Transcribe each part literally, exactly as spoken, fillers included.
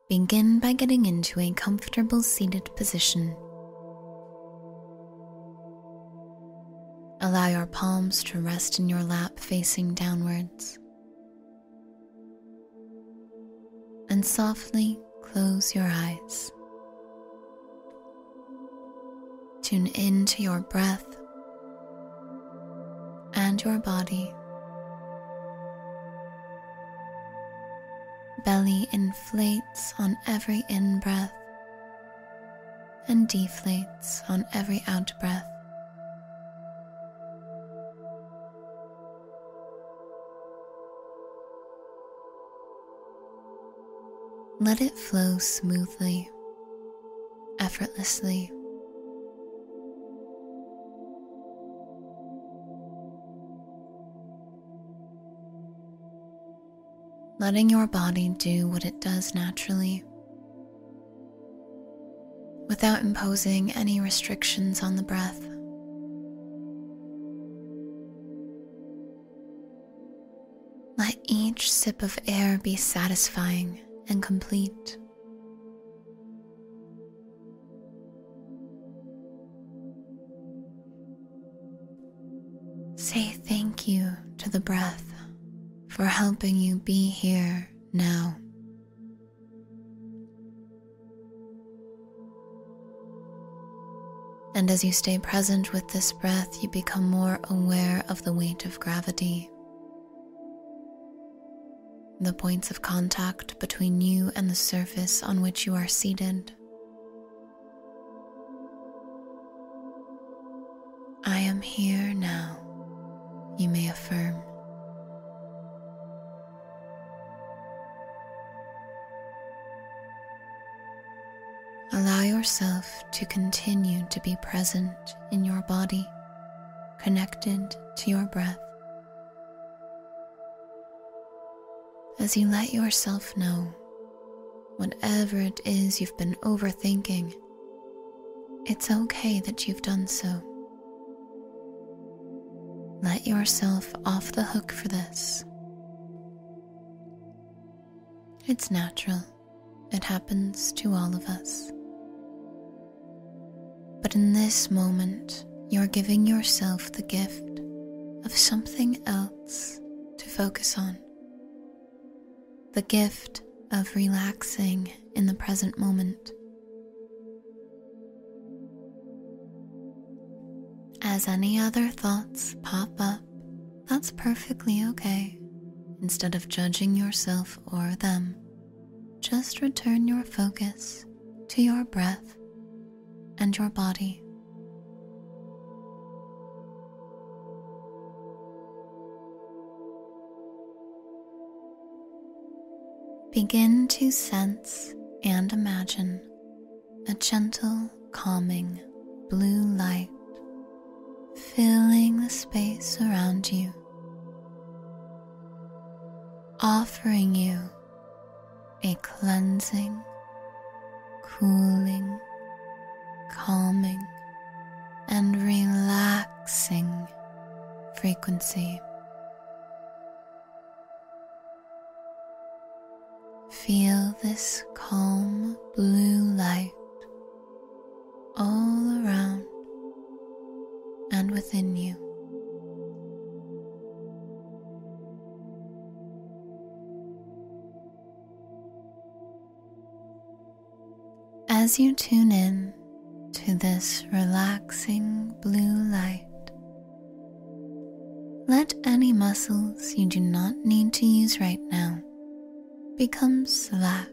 Begin by getting into a comfortable seated position. Allow your palms to rest in your lap facing downwards. And softly close your eyes. Tune into your breath and your body. Belly inflates on every in-breath and deflates on every out-breath. Let it flow smoothly, effortlessly. Letting your body do what it does naturally, without imposing any restrictions on the breath. Let each sip of air be satisfying and complete. Say thank you to the breath for helping you be here now. And as you stay present with this breath, you become more aware of the weight of gravity, the points of contact between you and the surface on which you are seated. I am here now, you may affirm. Allow yourself to continue to be present in your body, connected to your breath. As you let yourself know, whatever it is you've been overthinking, it's okay that you've done so. Let yourself off the hook for this. It's natural. It happens to all of us. But in this moment, you're giving yourself the gift of something else to focus on. The gift of relaxing in the present moment. As any other thoughts pop up, that's perfectly okay. Instead of judging yourself or them, just return your focus to your breath and your body. Begin to sense and imagine a gentle, calming blue light filling the space around you, offering you a cleansing, cooling, calming, and relaxing frequency. Feel this calm blue light all around and within you. As you tune in to this relaxing blue light, let any muscles you do not need to use right now become slack,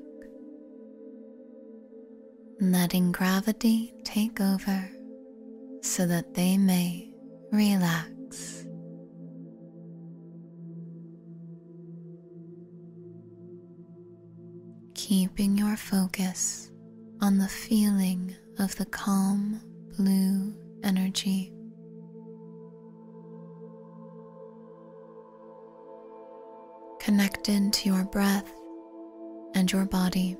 letting gravity take over so that they may relax. Keeping your focus on the feeling of the calm blue energy. Connected to your breath and your body.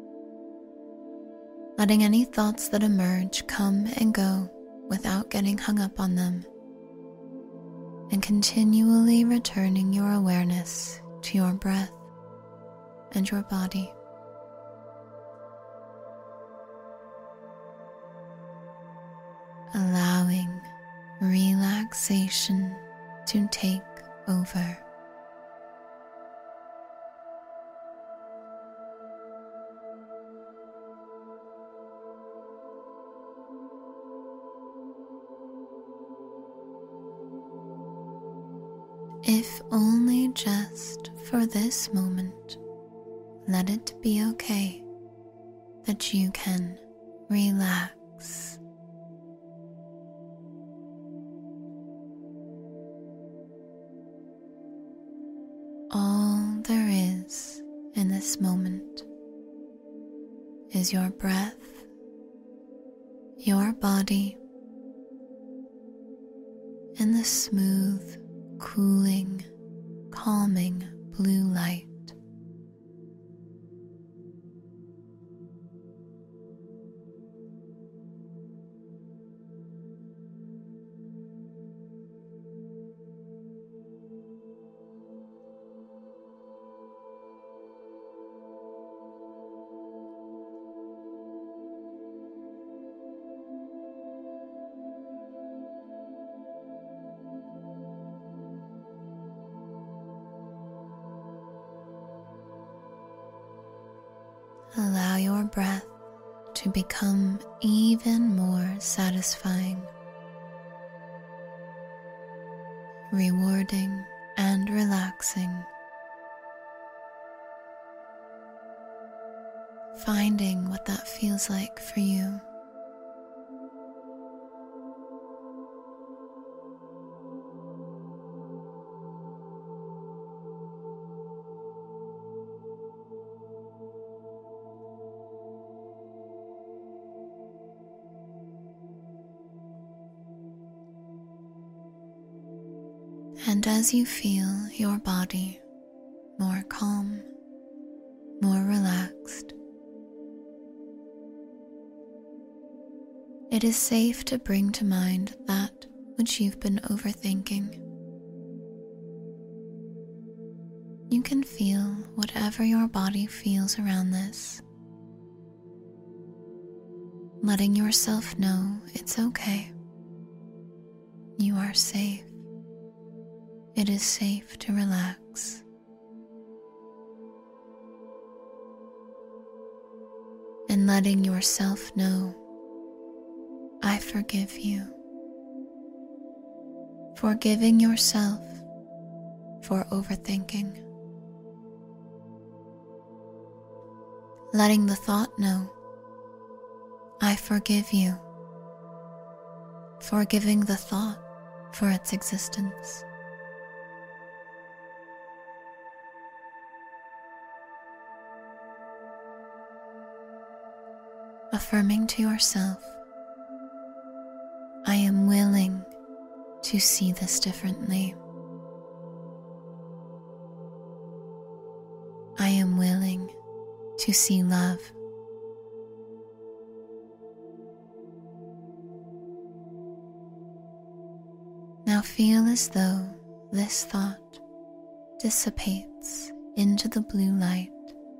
Letting any thoughts that emerge come and go without getting hung up on them. And continually returning your awareness to your breath and your body. if only just for this moment, let it be okay that you can relax. All there is in this moment is your breath, your body, and the smooth, cooling, calming blue light. Allow your breath to become even more satisfying, rewarding, and relaxing. Finding what that feels like for you. And as you feel your body more calm, more relaxed, it is safe to bring to mind that which you've been overthinking. You can feel whatever your body feels around this, letting yourself know it's okay. You are safe. It is safe to relax. And letting yourself know, I forgive you. Forgiving yourself for overthinking. Letting the thought know, I forgive you. Forgiving the thought for its existence. Affirming to yourself, I am willing to see this differently. I am willing to see love. Now feel as though this thought dissipates into the blue light.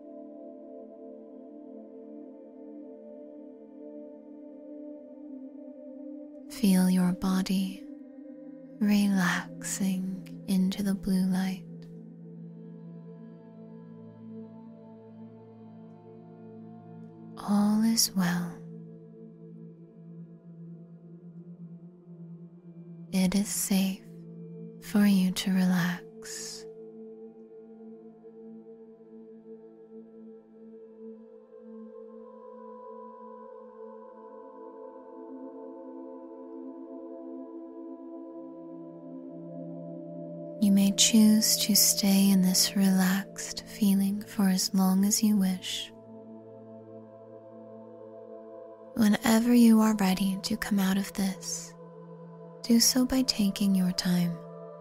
Feel your body relaxing into the blue light. All is well. It is safe for you to relax. You may choose to stay in this relaxed feeling for as long as you wish. Whenever you are ready to come out of this, do so by taking your time,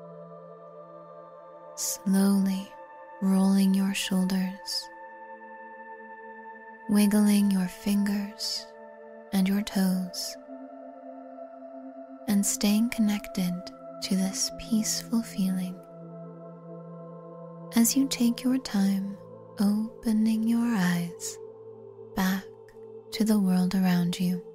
slowly rolling your shoulders, wiggling your fingers and your toes, and staying connected to this peaceful feeling as you take your time opening your eyes back to the world around you.